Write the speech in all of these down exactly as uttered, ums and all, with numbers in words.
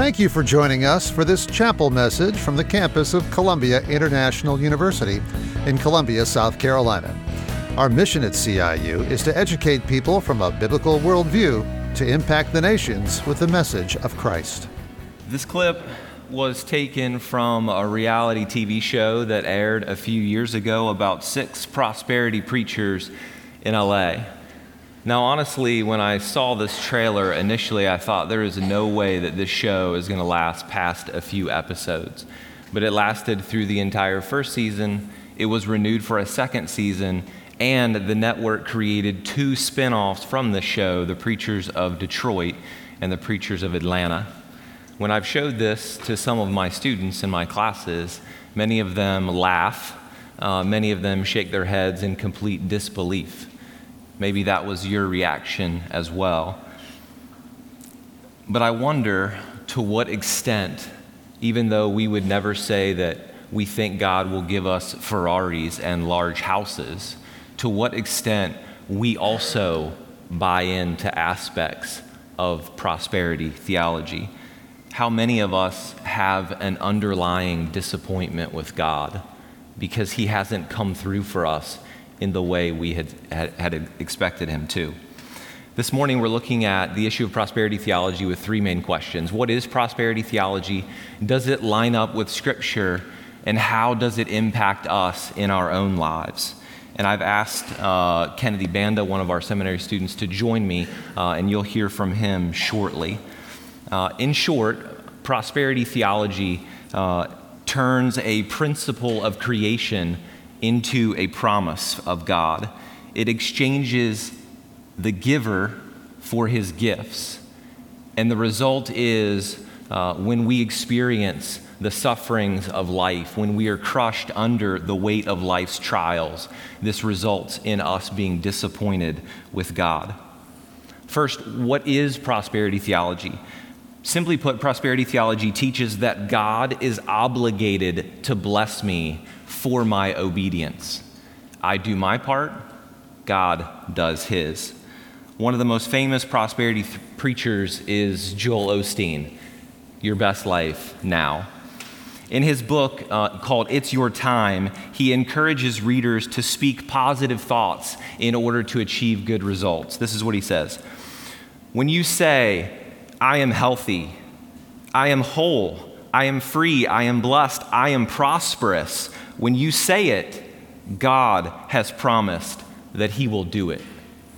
Thank you for joining us for this chapel message from the campus of Columbia International University in Columbia, South Carolina. Our mission at C I U is to educate people from a biblical worldview to impact the nations with the message of Christ. This clip was taken from a reality T V show that aired a few years ago about six prosperity preachers in L A. Now, honestly, when I saw this trailer initially, I thought there is no way that this show is going to last past a few episodes. But it lasted through the entire first season. It was renewed for a second season, and the network created two spin-offs from the show, The Preachers of Detroit and The Preachers of Atlanta. When I've showed this to some of my students in my classes, many of them laugh, uh, many of them shake their heads in complete disbelief. Maybe that was your reaction as well. But I wonder to what extent, even though we would never say that we think God will give us Ferraris and large houses, to what extent we also buy into aspects of prosperity theology. How many of us have an underlying disappointment with God because he hasn't come through for us in the way we had, had, had expected him to. This morning we're looking at the issue of prosperity theology with three main questions. What is prosperity theology? Does it line up with Scripture? And how does it impact us in our own lives? And I've asked uh, Kennedy Banda, one of our seminary students, to join me, uh, and you'll hear from him shortly. Uh, in short, prosperity theology uh, turns a principle of creation into a promise of God. It exchanges the giver for his gifts. And the result is uh, when we experience the sufferings of life, when we are crushed under the weight of life's trials, this results in us being disappointed with God. First, what is prosperity theology? Simply put, prosperity theology teaches that God is obligated to bless me for my obedience. I do my part, God does his. One of the most famous prosperity th- preachers is Joel Osteen, Your Best Life Now. In his book uh, called It's Your Time, he encourages readers to speak positive thoughts in order to achieve good results. This is what he says. When you say, I am healthy, I am whole, I am free, I am blessed, I am prosperous, when you say it, God has promised that he will do it.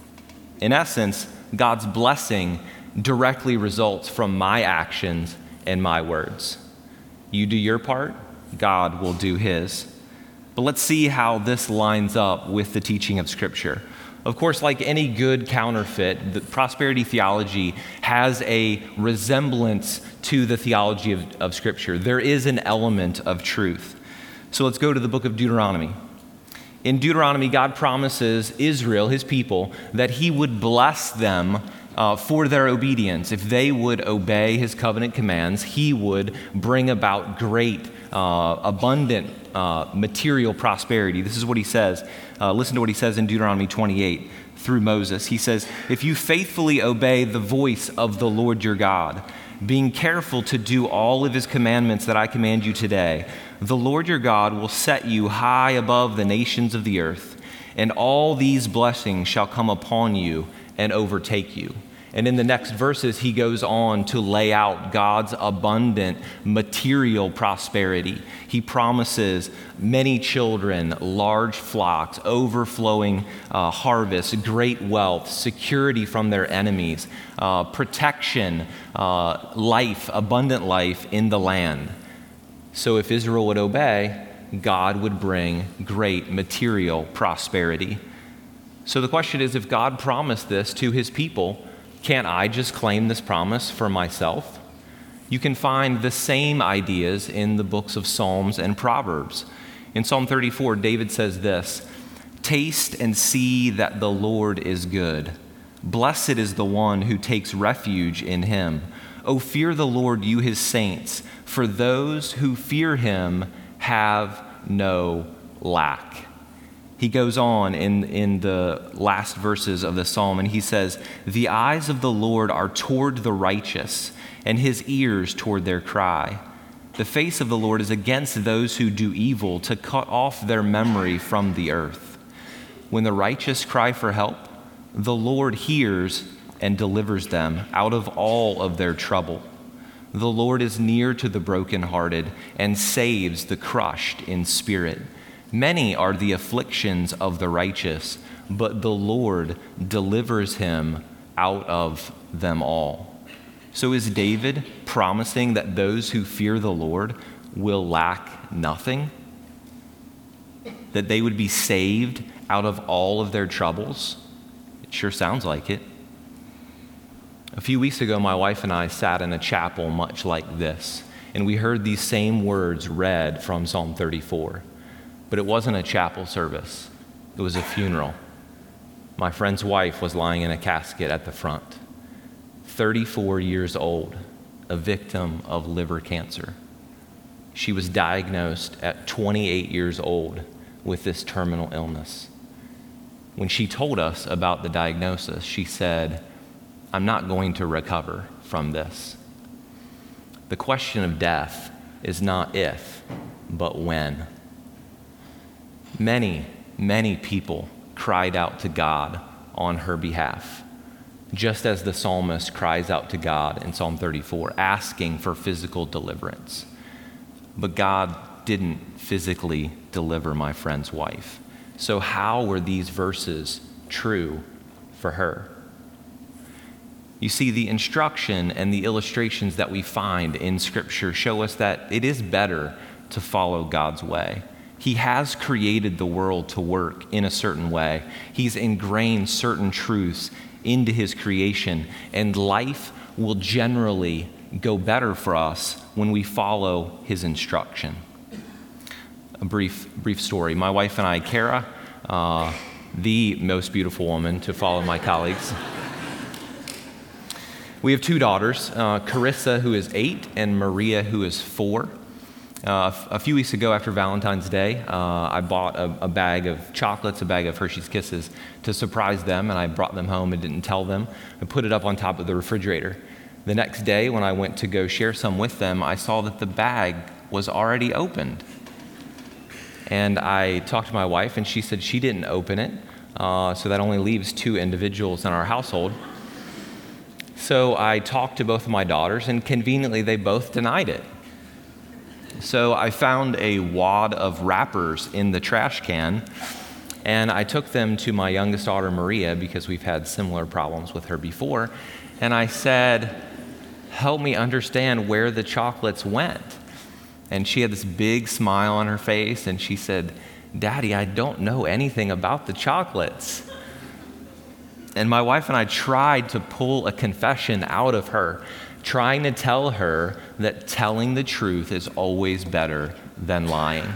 In essence, God's blessing directly results from my actions and my words. You do your part, God will do his. But let's see how this lines up with the teaching of Scripture. Of course, like any good counterfeit, the prosperity theology has a resemblance to the theology of, of Scripture. There is an element of truth. So let's go to the book of Deuteronomy. In Deuteronomy, God promises Israel, his people, that he would bless them uh, for their obedience. If they would obey his covenant commands, he would bring about great, uh, abundant uh, material prosperity. This is what he says. Uh, listen to what he says in Deuteronomy twenty-eight through Moses. He says, if you faithfully obey the voice of the Lord your God, being careful to do all of his commandments that I command you today, the Lord your God will set you high above the nations of the earth, and all these blessings shall come upon you and overtake you. And in the next verses, he goes on to lay out God's abundant material prosperity. He promises many children, large flocks, overflowing uh, harvests, great wealth, security from their enemies, uh, protection, uh, life, abundant life in the land. So if Israel would obey, God would bring great material prosperity. So the question is, if God promised this to his people, can't I just claim this promise for myself? You can find the same ideas in the books of Psalms and Proverbs. In Psalm thirty-four, David says this, taste and see that the Lord is good. Blessed is the one who takes refuge in him. O fear the Lord, you his saints, for those who fear him have no lack. He goes on in, in the last verses of the psalm, and he says, "The eyes of the Lord are toward the righteous, and his ears toward their cry. The face of the Lord is against those who do evil, to cut off their memory from the earth. When the righteous cry for help, the Lord hears and delivers them out of all of their trouble. The Lord is near to the brokenhearted and saves the crushed in spirit. Many are the afflictions of the righteous, but the Lord delivers him out of them all." So is David promising that those who fear the Lord will lack nothing? That they would be saved out of all of their troubles? It sure sounds like it. A few weeks ago, my wife and I sat in a chapel much like this, and we heard these same words read from Psalm thirty-four. But it wasn't a chapel service. It was a funeral. My friend's wife was lying in a casket at the front, thirty-four years old, a victim of liver cancer. She was diagnosed at twenty-eight years old with this terminal illness. When she told us about the diagnosis, she said, "I'm not going to recover from this." The question of death is not if, but when. Many, many people cried out to God on her behalf, just as the psalmist cries out to God in Psalm thirty-four, asking for physical deliverance. But God didn't physically deliver my friend's wife. So how were these verses true for her? You see, the instruction and the illustrations that we find in Scripture show us that it is better to follow God's way. He has created the world to work in a certain way. He's ingrained certain truths into his creation, and life will generally go better for us when we follow his instruction. A brief, brief story. My wife and I, Kara, uh, the most beautiful woman to follow my colleagues, we have two daughters, uh, Carissa, who is eight, and Maria, who is four. Uh, a few weeks ago after Valentine's Day, uh, I bought a, a bag of chocolates, a bag of Hershey's Kisses to surprise them, and I brought them home and didn't tell them. I put it up on top of the refrigerator. The next day, when I went to go share some with them, I saw that the bag was already opened. And I talked to my wife, and she said she didn't open it, uh, so that only leaves two individuals in our household. So I talked to both of my daughters, and conveniently, they both denied it. So I found a wad of wrappers in the trash can, and I took them to my youngest daughter, Maria, because we've had similar problems with her before, and I said, "Help me understand where the chocolates went." And she had this big smile on her face, and she said, "Daddy, I don't know anything about the chocolates." And my wife and I tried to pull a confession out of her, trying to tell her that telling the truth is always better than lying.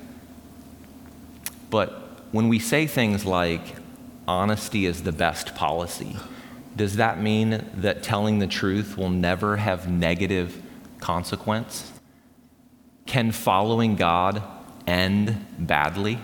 But when we say things like, honesty is the best policy, does that mean that telling the truth will never have negative consequence? Can following God end badly?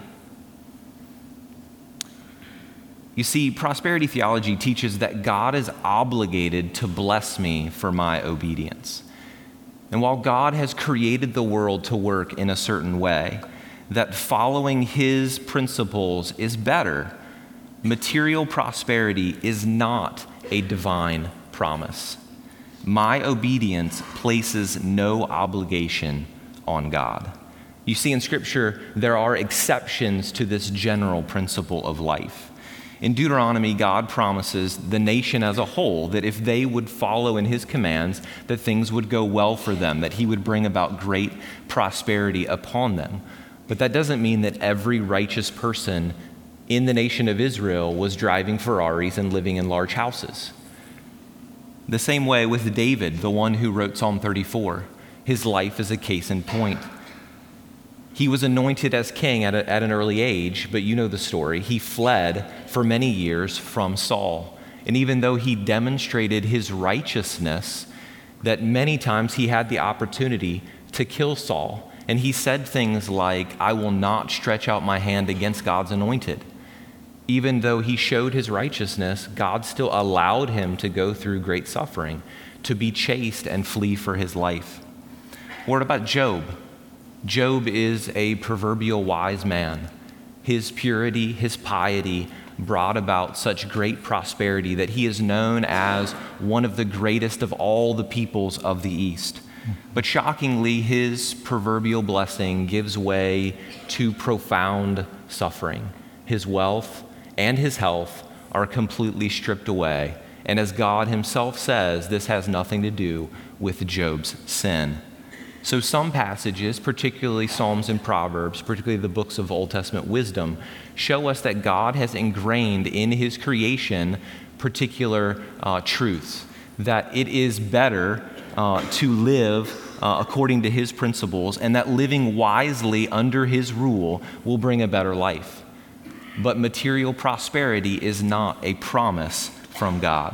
You see, prosperity theology teaches that God is obligated to bless me for my obedience. And while God has created the world to work in a certain way, that following his principles is better, material prosperity is not a divine promise. My obedience places no obligation on God. You see, in Scripture, there are exceptions to this general principle of life. In Deuteronomy, God promises the nation as a whole that if they would follow in his commands, that things would go well for them, that he would bring about great prosperity upon them. But that doesn't mean that every righteous person in the nation of Israel was driving Ferraris and living in large houses. The same way with David, the one who wrote Psalm thirty-four. His life is a case in point. He was anointed as king at, a, at an early age, but you know the story. He fled for many years from Saul. And even though he demonstrated his righteousness, that many times he had the opportunity to kill Saul, And he said things like, I will not stretch out my hand against God's anointed. Even though he showed his righteousness, God still allowed him to go through great suffering, to be chased and flee for his life. What about Job? Job is a proverbial wise man. His purity, his piety brought about such great prosperity that he is known as one of the greatest of all the peoples of the East. But shockingly, his proverbial blessing gives way to profound suffering. His wealth and his health are completely stripped away. And as God himself says, this has nothing to do with Job's sin. So some passages, particularly Psalms and Proverbs, particularly the books of Old Testament wisdom, show us that God has ingrained in his creation particular uh, truths, that it is better uh, to live uh, according to his principles, and that living wisely under his rule will bring a better life. But material prosperity is not a promise from God.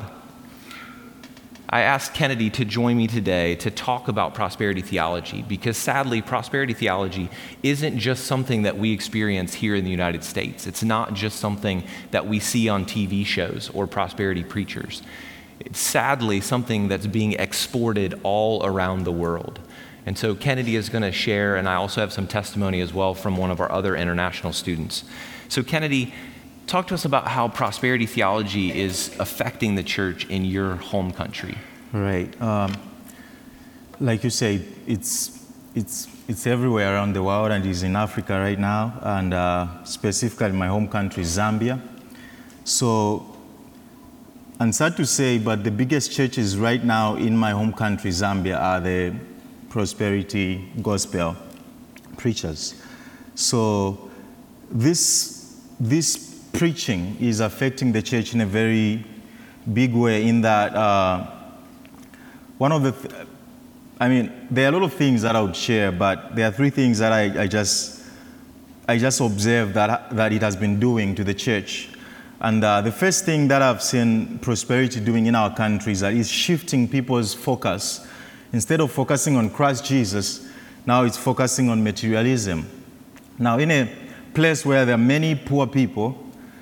I asked Kennedy to join me today to talk about prosperity theology because sadly, prosperity theology isn't just something that we experience here in the United States. It's not just something that we see on T V shows or prosperity preachers. It's sadly something that's being exported all around the world. And so Kennedy is going to share, and I also have some testimony as well from one of our other international students. So Kennedy, talk to us about how prosperity theology is affecting the church in your home country. Right. Um, like you said, it's it's it's everywhere around the world, and it's in Africa right now, and uh, specifically in my home country, Zambia. So, and sad to say, but the biggest churches right now in my home country, Zambia, are the prosperity gospel preachers. So, this this preaching is affecting the church in a very big way in that uh, one of the, th- I mean, there are a lot of things that I would share, but there are three things that I, I just I just observed that, that it has been doing to the church. And uh, the first thing that I've seen prosperity doing in our country is that it's shifting people's focus. Instead of focusing on Christ Jesus, now it's focusing on materialism. Now, in a place where there are many poor people,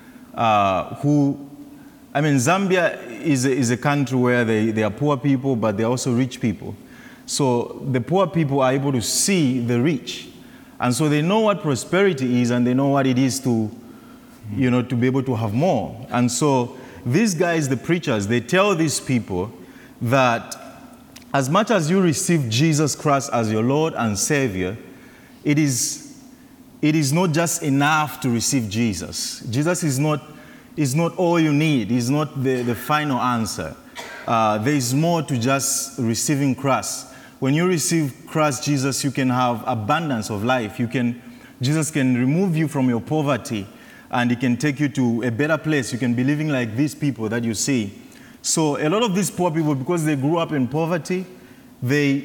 Uh, who, I mean, Zambia is a, is a country where they, they are poor people, but they're also rich people. So the poor people are able to see the rich. And so they know what prosperity is, and they know what it is to, you know, to be able to have more. And so these guys, the preachers, they tell these people that as much as you receive Jesus Christ as your Lord and Savior, it is It is not just enough to receive Jesus. Jesus is not, is not all you need. He's not the, the final answer. Uh, there is more to just receiving Christ. When you receive Christ Jesus, you can have abundance of life. You can, Jesus can remove you from your poverty, and he can take you to a better place. You can be living like these people that you see. So a lot of these poor people, because they grew up in poverty, they,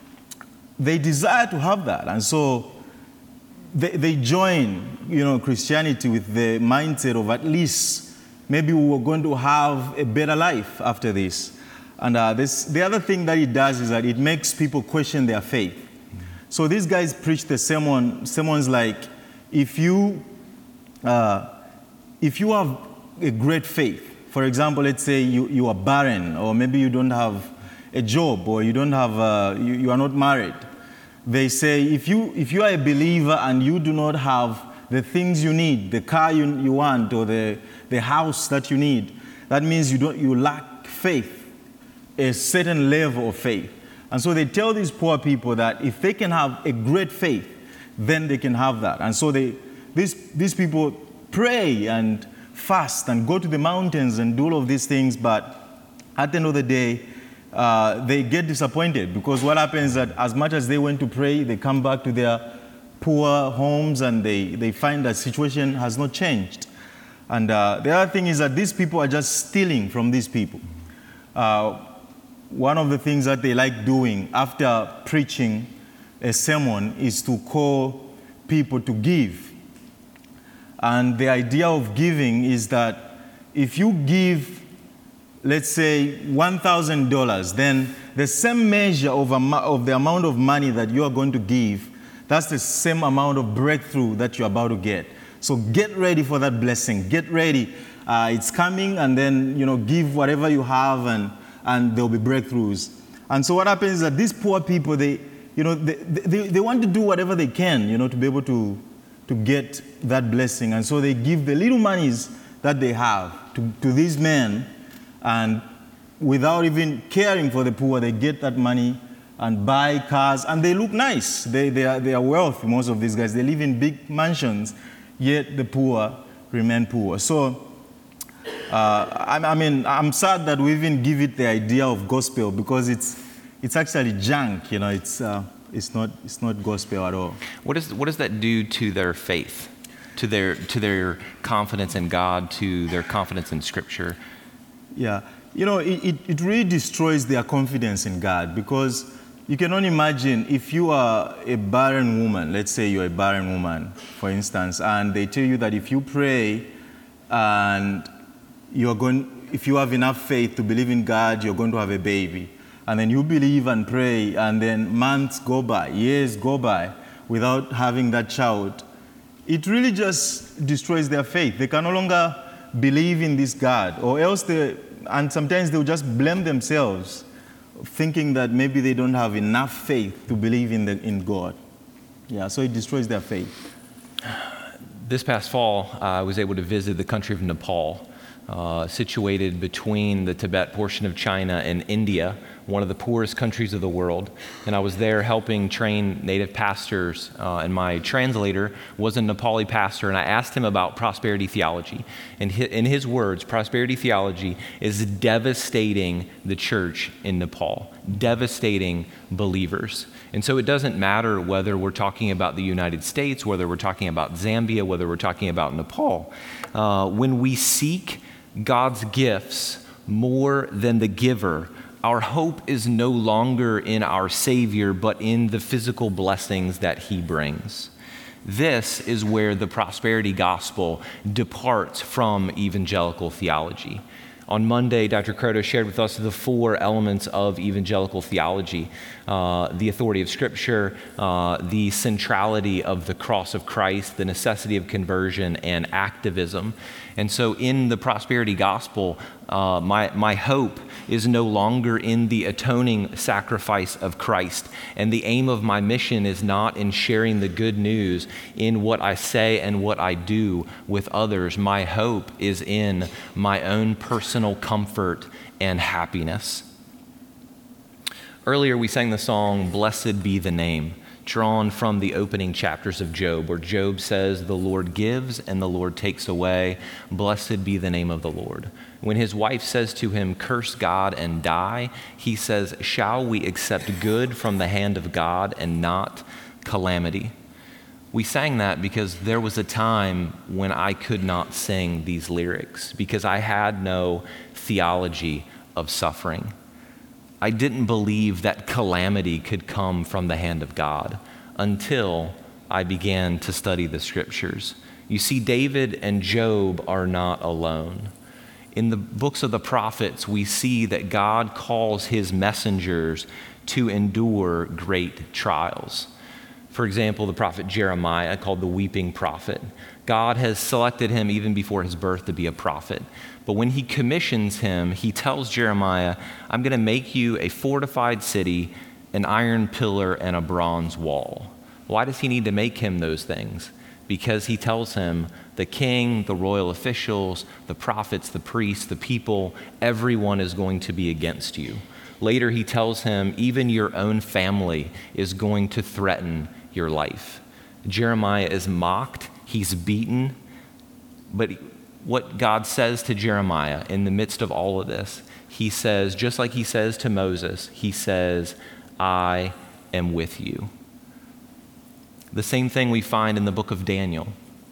they desire to have that. And so They, they join, you know, Christianity with the mindset of at least maybe we were going to have a better life after this. And uh, this, the other thing that it does is that it makes people question their faith. So these guys preach the sermon, sermons like, if you, uh, if you have a great faith, for example, let's say you, you are barren, or maybe you don't have a job, or you don't have, uh, you, you are not married. They say, if you if you are a believer and you do not have the things you need, the car you, you want, or the, the house that you need, that means you don't you lack faith, a certain level of faith. And so they tell these poor people that if they can have a great faith, then they can have that. And so they these these people pray and fast and go to the mountains and do all of these things, but at the end of the day, Uh, they get disappointed, because what happens is that as much as they went to pray, they come back to their poor homes and they, they find that situation has not changed. And uh, the other thing is that these people are just stealing from these people. Uh, one of the things that they like doing after preaching a sermon is to call people to give. And the idea of giving is that if you give, let's say, one thousand dollars, then the same measure of, am- of the amount of money that you are going to give, That's the same amount of breakthrough that you're about to get. So get ready for that blessing. Get ready. Uh, it's coming, and then, you know, give whatever you have, and, and there'll be breakthroughs. And so what happens is that these poor people, they, you know, they, they, they want to do whatever they can, you know, to be able to, to get that blessing. And so they give the little monies that they have to, to these men, and without even caring for the poor, they get that money and buy cars, and they look nice. They, they, are, they are wealthy, most of these guys. They live in big mansions, yet the poor remain poor. So, uh, I, I mean, I'm sad that we even give it the idea of gospel, because it's, it's actually junk, you know, it's, uh, it's, not, it's not gospel at all. What, is, what does that do to their faith, to their, to their confidence in God, to their confidence in Scripture? Yeah, you know, it, it, it really destroys their confidence in God, because you can only imagine if you are a barren woman, let's say you're a barren woman, for instance, and they tell you that if you pray and you're going, if you have enough faith to believe in God, you're going to have a baby. And then you believe and pray, and then months go by, years go by without having that child. It really just destroys their faith. They can no longer believe in this God, or else they, and sometimes they'll just blame themselves, thinking that maybe they don't have enough faith to believe in, the, in God. Yeah, so it destroys their faith. This past fall, uh, I was able to visit the country of Nepal, uh, situated between the Tibet portion of China and India, one of the poorest countries of the world. And I was there helping train native pastors, uh, and my translator was a Nepali pastor, and I asked him about prosperity theology. And in his words, prosperity theology is devastating the church in Nepal, devastating believers. And so it doesn't matter whether we're talking about the United States, whether we're talking about Zambia, whether we're talking about Nepal. Uh, when we seek God's gifts more than the giver, our hope is no longer in our Savior, but in the physical blessings that He brings. This is where the prosperity gospel departs from evangelical theology. On Monday, Doctor Croto shared with us the four elements of evangelical theology: uh, the authority of Scripture, uh, the centrality of the cross of Christ, the necessity of conversion, and activism. And so in the prosperity gospel, uh, my, my hope is no longer in the atoning sacrifice of Christ. And the aim of my mission is not in sharing the good news in what I say and what I do with others. My hope is in my own personal comfort and happiness. Earlier we sang the song, "Blessed Be the Name," drawn from the opening chapters of Job, where Job says, "The Lord gives and the Lord takes away. Blessed be the name of the Lord." When his wife says to him, "Curse God and die," he says, "Shall we accept good from the hand of God and not calamity?" We sang that because there was a time when I could not sing these lyrics because I had no theology of suffering. I didn't believe that calamity could come from the hand of God until I began to study the Scriptures. You see, David and Job are not alone. In the books of the prophets, we see that God calls his messengers to endure great trials. For example, the prophet Jeremiah, called the weeping prophet. God has selected him even before his birth to be a prophet. But when he commissions him, he tells Jeremiah, "I'm going to make you a fortified city, an iron pillar, and a bronze wall." Why does he need to make him those things? Because he tells him, the king, the royal officials, the prophets, the priests, the people, everyone is going to be against you. Later he tells him, even your own family is going to threaten your life. Jeremiah is mocked, he's beaten, but what God says to Jeremiah in the midst of all of this, he says, just like he says to Moses, he says, "I am with you." The same thing we find in the book of Daniel.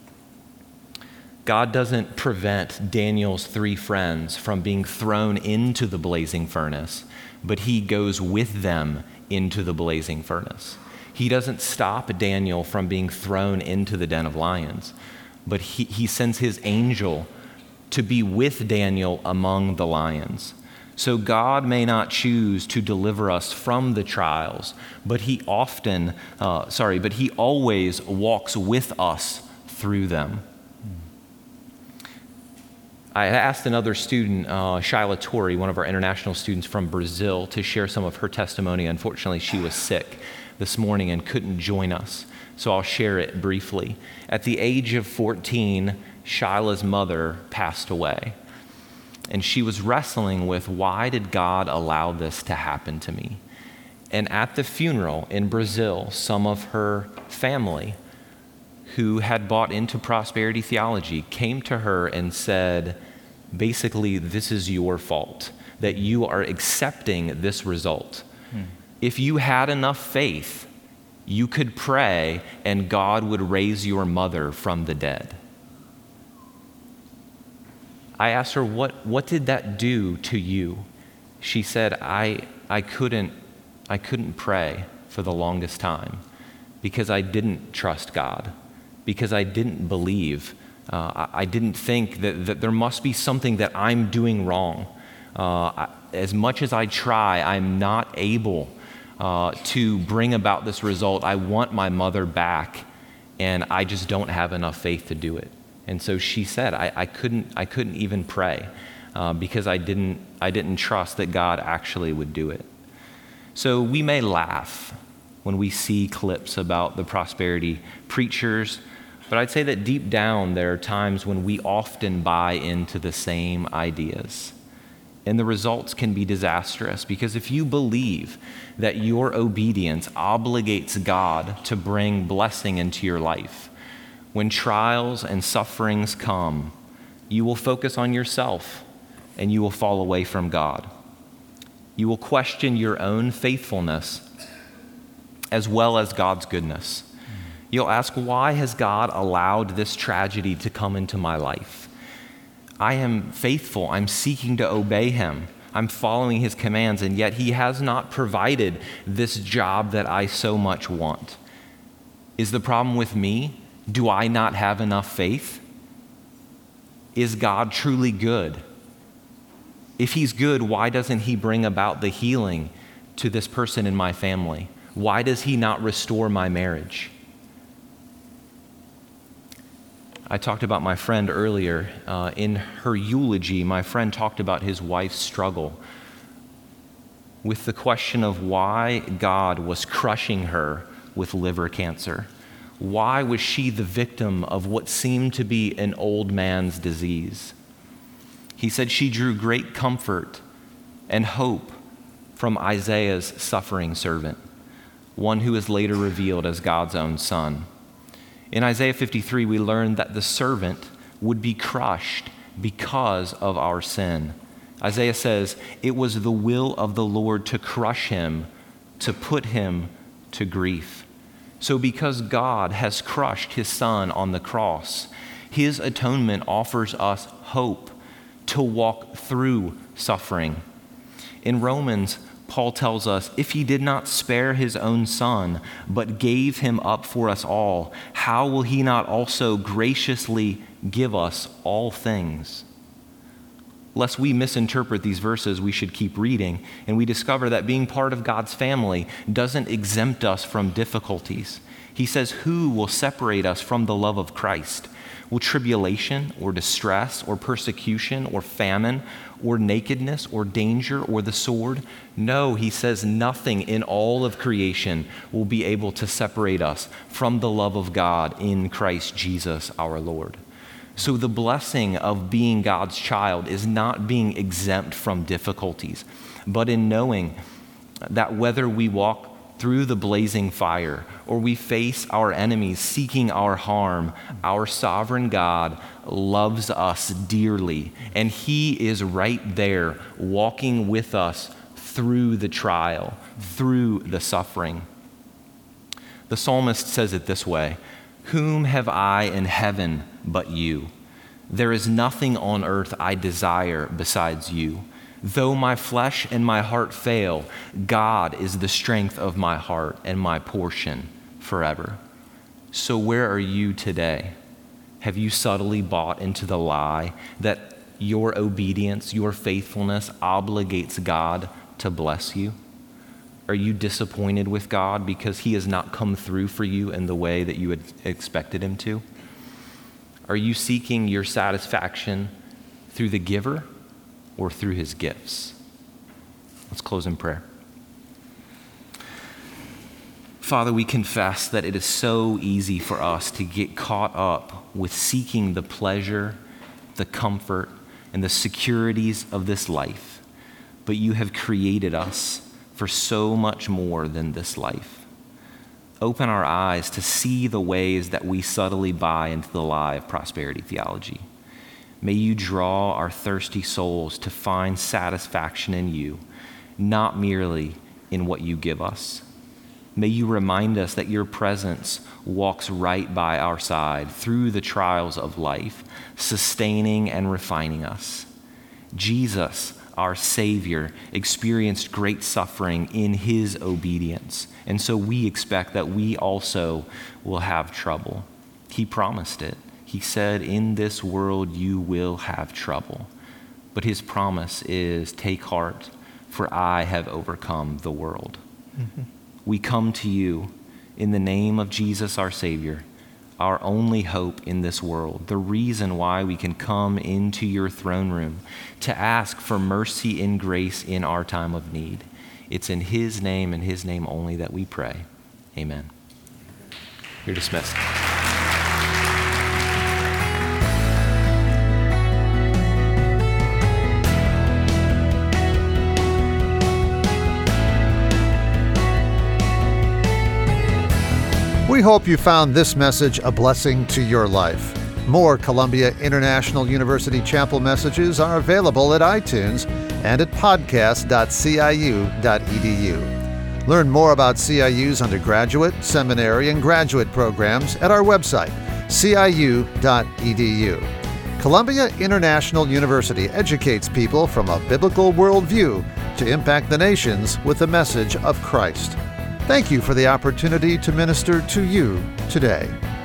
God doesn't prevent Daniel's three friends from being thrown into the blazing furnace, but he goes with them into the blazing furnace. He doesn't stop Daniel from being thrown into the den of lions, but he, he sends his angel to be with Daniel among the lions. So God may not choose to deliver us from the trials, but he often, uh, sorry, but he always walks with us through them. I asked another student, uh, Shyla Torrey, one of our international students from Brazil, to share some of her testimony. Unfortunately, she was sick this morning and couldn't join us, so I'll share it briefly. At the age of fourteen, Shyla's mother passed away, and she was wrestling with, why did God allow this to happen to me? And at the funeral in Brazil, some of her family who had bought into prosperity theology came to her and said, basically, this is your fault, that you are accepting this result. Hmm. If you had enough faith, you could pray and God would raise your mother from the dead. I asked her, what, what did that do to you? She said, I, I couldn't, I couldn't pray for the longest time because I didn't trust God, because I didn't believe. Uh, I, I didn't think that, that there must be something that I'm doing wrong. Uh, I, as much as I try, I'm not able uh, to bring about this result. I want my mother back, and I just don't have enough faith to do it. And so she said, I, I couldn't, I couldn't even pray uh, because I didn't, I didn't trust that God actually would do it. So we may laugh when we see clips about the prosperity preachers, but I'd say that deep down there are times when we often buy into the same ideas. And the results can be disastrous, because if you believe that your obedience obligates God to bring blessing into your life, when trials and sufferings come, you will focus on yourself and you will fall away from God. You will question your own faithfulness as well as God's goodness. You'll ask, why has God allowed this tragedy to come into my life? I am faithful. I'm seeking to obey him. I'm following his commands, and yet he has not provided this job that I so much want. Is the problem with me? Do I not have enough faith? Is God truly good? If he's good, why doesn't he bring about the healing to this person in my family? Why does he not restore my marriage? I talked about my friend earlier. Uh, in her eulogy, my friend talked about his wife's struggle with the question of why God was crushing her with liver cancer. Why was she the victim of what seemed to be an old man's disease? He said she drew great comfort and hope from Isaiah's suffering servant, one who is later revealed as God's own son. In Isaiah fifty-three, we learn that the servant would be crushed because of our sin. Isaiah says, it was the will of the Lord to crush him, to put him to grief. So because God has crushed his son on the cross, his atonement offers us hope to walk through suffering. In Romans, Paul tells us, if he did not spare his own son, but gave him up for us all, how will he not also graciously give us all things? Lest we misinterpret these verses, we should keep reading, and we discover that being part of God's family doesn't exempt us from difficulties. He says, who will separate us from the love of Christ? Will tribulation or distress or persecution or famine or nakedness or danger or the sword? No, he says, nothing in all of creation will be able to separate us from the love of God in Christ Jesus our Lord. So the blessing of being God's child is not being exempt from difficulties, but in knowing that whether we walk through the blazing fire or we face our enemies seeking our harm, our sovereign God loves us dearly, and he is right there walking with us through the trial, through the suffering. The psalmist says it this way, whom have I in heaven but you? There is nothing on earth I desire besides you. Though my flesh and my heart fail, God is the strength of my heart and my portion forever. So where are you today? Have you subtly bought into the lie that your obedience, your faithfulness obligates God to bless you? Are you disappointed with God because he has not come through for you in the way that you had expected him to? Are you seeking your satisfaction through the giver or through his gifts? Let's close in prayer. Father, we confess that it is so easy for us to get caught up with seeking the pleasure, the comfort, and the securities of this life. But you have created us for so much more than this life. Open our eyes to see the ways that we subtly buy into the lie of prosperity theology. May you draw our thirsty souls to find satisfaction in you, not merely in what you give us. May you remind us that your presence walks right by our side through the trials of life, sustaining and refining us. Jesus, our Savior, experienced great suffering in his obedience, and so we expect that we also will have trouble. He promised it. He said, in this world you will have trouble. But his promise is, take heart, for I have overcome the world. Mm-hmm. We come to you in the name of Jesus, our Savior, our only hope in this world, the reason why we can come into your throne room to ask for mercy and grace in our time of need. It's in his name and his name only that we pray. Amen. You're dismissed. We hope you found this message a blessing to your life. More Columbia International University Chapel messages are available at iTunes and at podcast dot c i u dot e d u. Learn more about C I U's undergraduate, seminary, and graduate programs at our website, c i u dot e d u. Columbia International University educates people from a biblical worldview to impact the nations with the message of Christ. Thank you for the opportunity to minister to you today.